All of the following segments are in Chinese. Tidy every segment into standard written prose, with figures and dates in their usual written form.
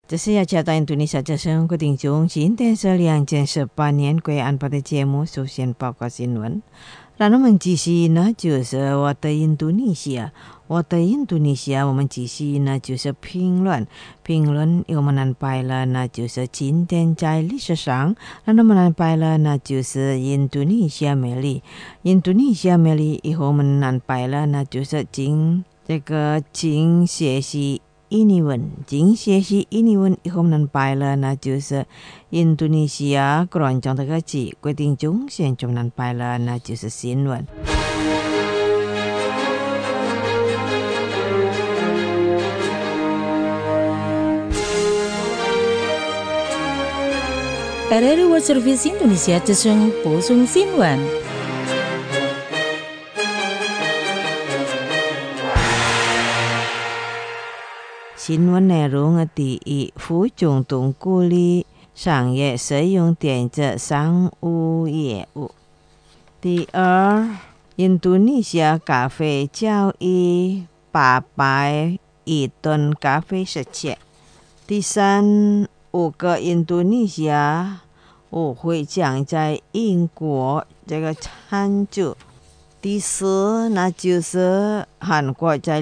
这是要交到印度尼西亚之声的听众，今天是2018年6月4日的节目，首先报告新闻。那我们继续呢，就是我的印度尼西亚，我们继续呢就是评论，我们安排了呢就是今天在历史上，那我们安排了呢就是印度尼西亚美丽以后我们安排了呢就是经学习印尼文以后我们安排了呢就是印度尼西亚观众的歌曲，决定中现在我们安排了呢就是新闻。 RRI World Service Indonesia Jesung Posung Sinwan 新闻内容第一，副总统鼓励商业使用电子商务业务。第二，印度尼西亚咖啡交易800亿吨咖啡世界。第三，5个印度尼西亚舞会将在英国参加。第四，那就是韩国在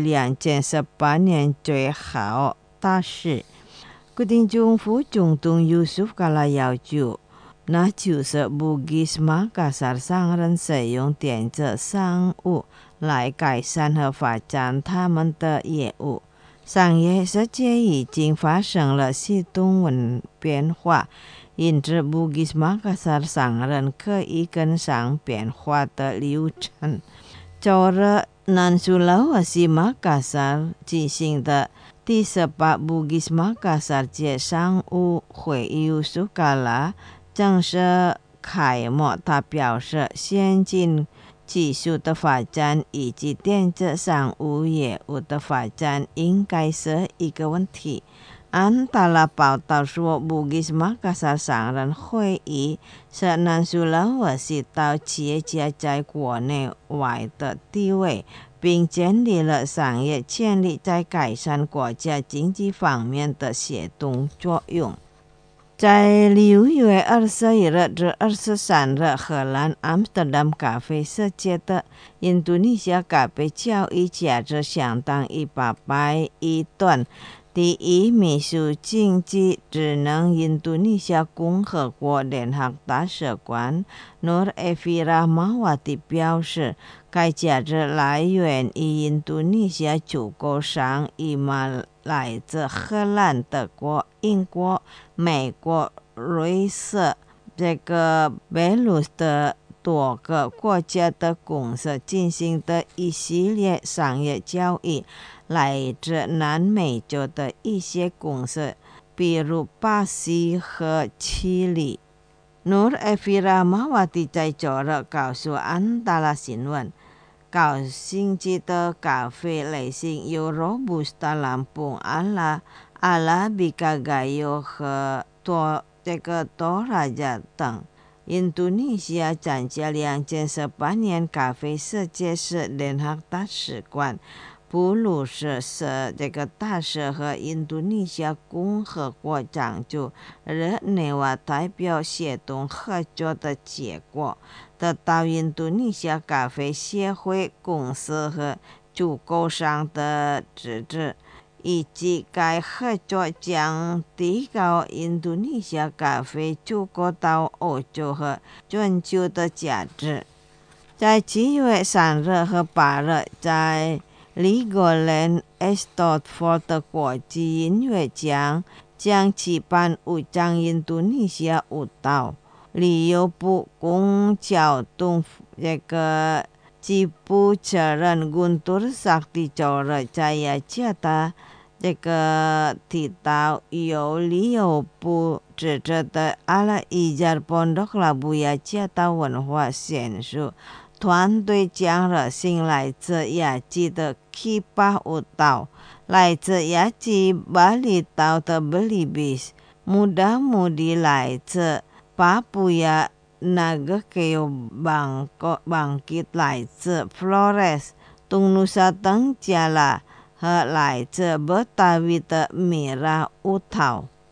2018年最好大事。决定中副总统Yusuf Kala要求，那就是Bugis Makassar商人使用电子商务来改善和发展他们的业务。商业世界已经发生了系统变化，因此Bugis Makassar商人可以跟上变化的流程。就着南Sulawesi Makassar举行的第18 Bugis Makassar 界商务会Yusuf Kala 正式开幕，他表示先进技术的发展以及电子商务业务的发展应该是一个问题。安达拉报道说，Bugis Makassar 商人会议是南苏拉瓦西岛企业家在国内外的地位，并建立了商业潜力在改善国家经济方面的协同作用。在6月21日至23日，荷兰阿姆斯特丹咖啡世界的印度尼西亚咖啡交易价值相当于800亿吨。第一，秘书经济职能印度尼西亚共和国联合大使馆 Nur Evira Mawati 表示，该价值来源于印度尼西亚出口商以来自荷兰、德国、英国、美国、瑞士、贝鲁斯的多个国家的公司进行的一系列商业交易。来自南美洲的一些公司，比如巴西和智利。Nur Evira Mawati 在周日告诉安达拉新闻，高星级的咖啡类型有 Robusta Lampung、Arabica Gayo 和多拉加等。印度尼西亚参加2018年咖啡世界是联合大使馆。布鲁斯是大使和印度尼西亚共和国长驻日内瓦代表协同合作的结果，得到印度尼西亚咖啡协会公司和出口商的支持，以及该合作将提高印度尼西亚咖啡出口到欧洲和全球的价值。在7月3日和8日，在Legoland Estortford 的国际音乐奖将举办5场印度尼西亚舞蹈。旅游部公交东支部责任 Guntur Sakti 周日在雅加达提到，由旅游部支持的阿拉伊加 Pondok Labu 雅加达文化选手团队将热心来自雅基的 Kipa 舞蹈，来自雅基巴厘岛的 Belibis， muda-mudi 来自巴布亚Nagakeo bangkit 来自 Flores Tungnusa Tenggala 和来自 Betawi 的米拉舞蹈。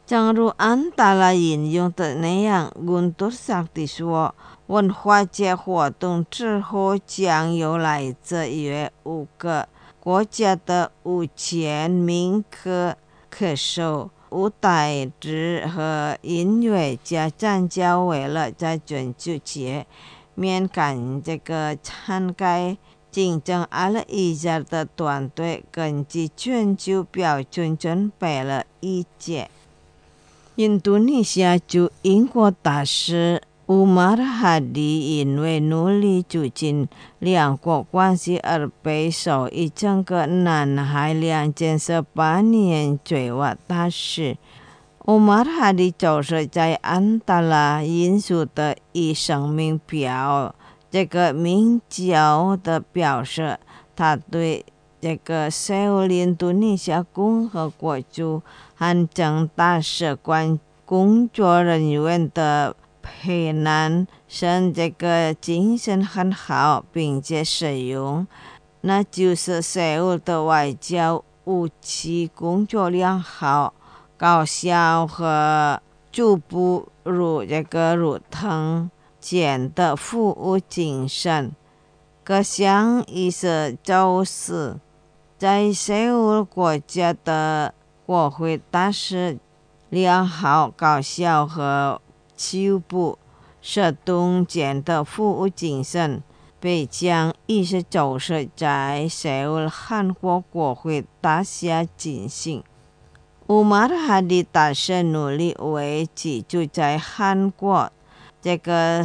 正如安达拉引用的那样，温多萨地说，文化节活动之后将有来自约5个国家的5000名歌手、舞台剧和音乐家参加，为了在中秋节面赶这个参加竞争21家的团队根据全球标准准备了一届。印度尼西亚驻英国大使乌马尔哈迪因为努力促进两国关系而被授予整个南海2018年最佳大使。乌马尔哈迪就是在安达拉引述的以声明表这个名教的表示，他对这个首尔印度尼西亚共和国驻汉城大使馆工作人员的培养生这个精神很好，并且使用那就是首尔的外交武器工作良好、高效和逐步入腾间的服务精神。各项意思就是在首尔国家的国会大使良好、高效和逐步社动间的服务精神。北疆意思就是在首尔韩国国会大厦进行。乌马尔哈迪大使努力为居住在韩国这个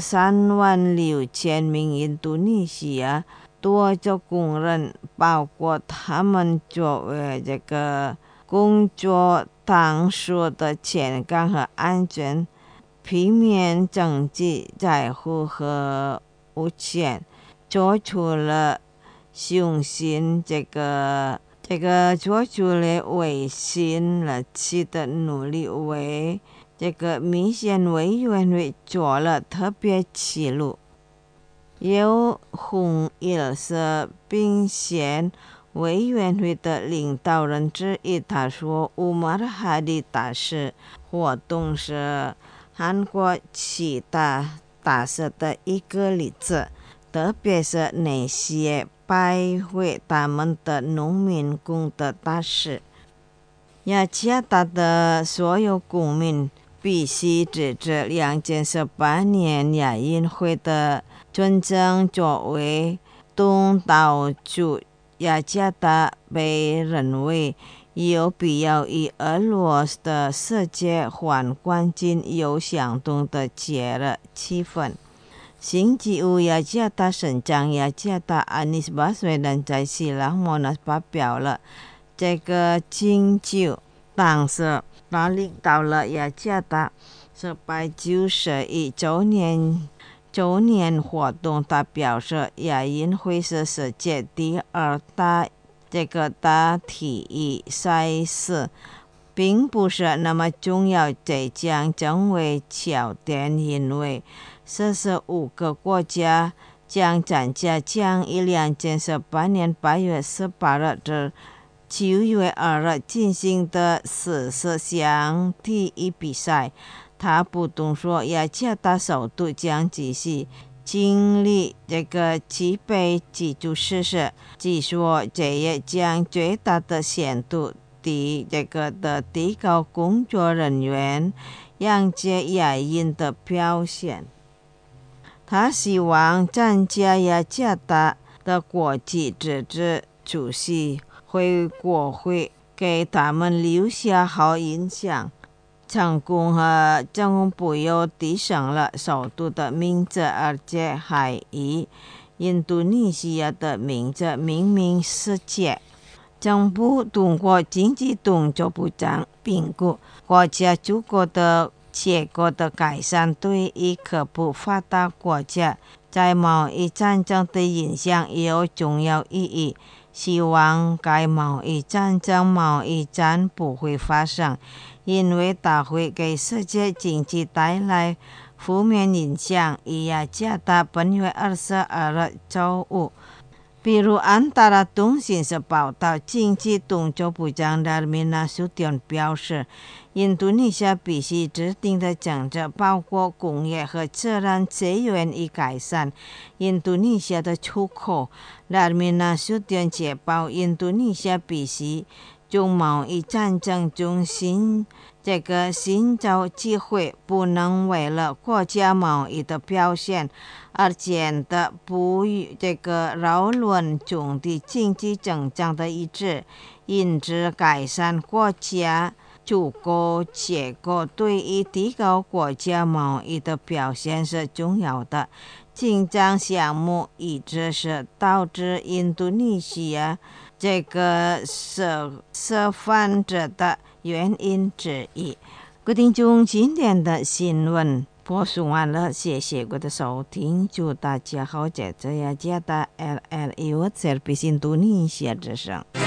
36000名印度尼西亚多州工人，包括他们作为这个工作场所的健康和安全，避免政治在乎和无权，做出了雄心做出了违心了期的努力，为这个民选委员会做了特别记录。由洪义是民选委员会的领导人之一，他说乌马尔哈迪大使活动是韩国其他大使的一个例子，特别是那些拜会他们的农民工的大使。雅加达的所有公民必须支持2018年亚运会的准证。作为东道主，雅加达被认为有必要与俄罗斯的世界环环境有相同的节日气氛。星期五，雅加达省长雅加达安尼斯巴虽然在希腊莫纳发表了这个请求，当时他领导了雅加达491周年活动。他表示，亚运会是世界第2大大体育赛事，并不是那么重要，这将成为焦点，因为45个国家将参加，将于2018年8月18日至9月2日进行的40项体育比赛。他补充说，雅加达首都将继续经历几倍基础设施，据说这也将最大的限度地提高工作人员迎接亚运的表现。他希望参加雅加达的国际自治主席国会给他们留下好印象。成功和政府又提升了首都的名字，而且还以印度尼西亚的名字命名世界。政府通过经济动作部长评估国家出口的结果的改善对于各不发达国家在贸易战争的影响也有重要意义，希望该贸易战不会发生，因为它会给世界经济带来负面影响。雅加达本月22日周五比如安达拉通讯社报道，经济动作部长拉米纳苏蒂恩表示，印度尼西亚必须制定的政策包括工业和自然资源以改善印度尼西亚的出口。拉米纳苏蒂恩确保印度尼西亚必须从贸易战争中寻找机会，不能为了国家贸易的表现而显得不与扰乱中的经济增长的一致，因此改善国家出口结果对于提高国家贸易的表现是重要的。紧张项目一直是导致印度尼西亚涉犯者的原因之一。各位听众，今天的新闻播送完了，谢谢各位的收听，祝大家好，在这样加的 LLU service 印度尼西亚之声。